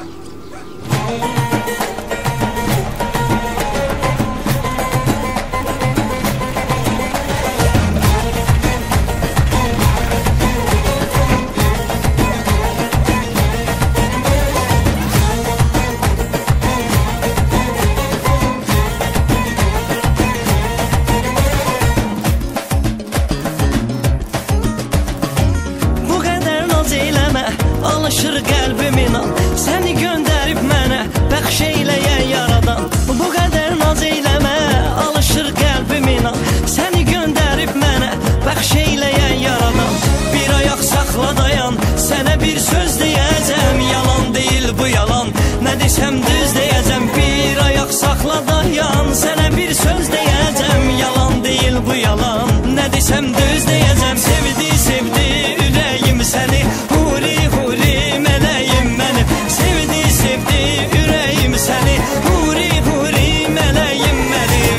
Alışır qəlbim inan, səni göndərib mənə bəxş eyləyən yaradan. Bu qədər naz eyləmə, alışır qəlbim inan, səni göndərib mənə bəxş eyləyən yaradan. Bir ayaq saxla dayan, sənə bir söz deyəcəm, yalan deyil bu yalan, nə desəm düz deyəcəm. Bir ayaq saxla dayan, sənə bir söz deyəcəm, yalan deyil bu yalan, nə desəm düz deyəcəm. Sevdi, sevdi ürəyim səni, huri huri mələyim mənim. Sevdi, sevdi ürəyim səni, huri huri mələyim mənim.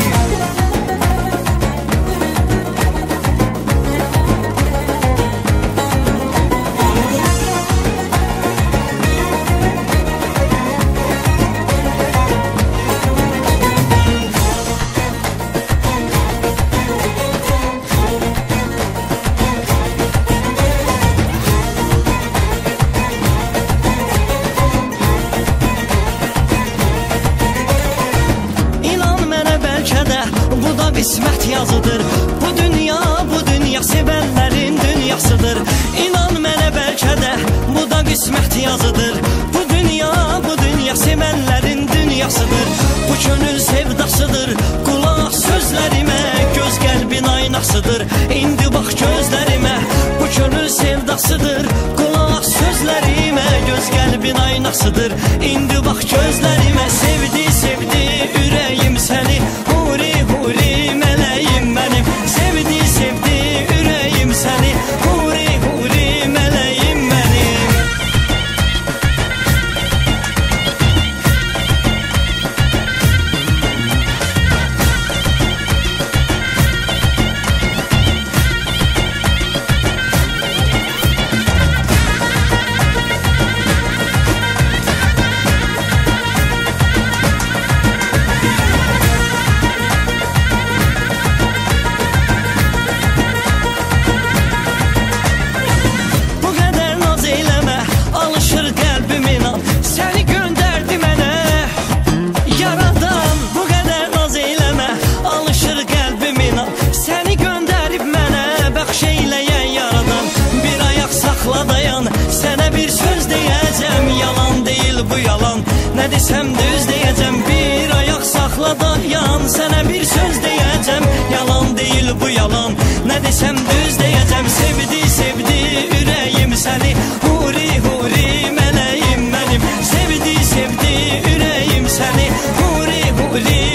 Bu da qismət yazıdır, bu dünya sevənlərin dünyasıdır. İnan mənə bəlkə də bu da qismət yazıdır, bu dünya sevənlərin dünyasıdır. Bu könül sevdasıdır, qulaq sözlərimə, göz qəlbin aynasıdır. İndi bax gözlərimə, bu könül sevdasıdır, qulaq sözlərimə, göz qəlbin aynasıdır. İndi bax gözlərimə, sevdi, sevdi ürəyim səni, huri huri mələyim mənim. Sevdi, sevdi ürəyim səni, huri huri mələyim mənim. Sənə bir söz deyəcəm, yalan deyil bu yalan, nə desəm düz deyəcəm. Bir ayaq saxla dayan, sənə bir söz deyəcəm, yalan deyil bu yalan, nə desəm düz deyəcəm. Sevdi, sevdi ürəyim səni, huri huri mələyim mənim. Sevdi, sevdi ürəyim səni, huri huri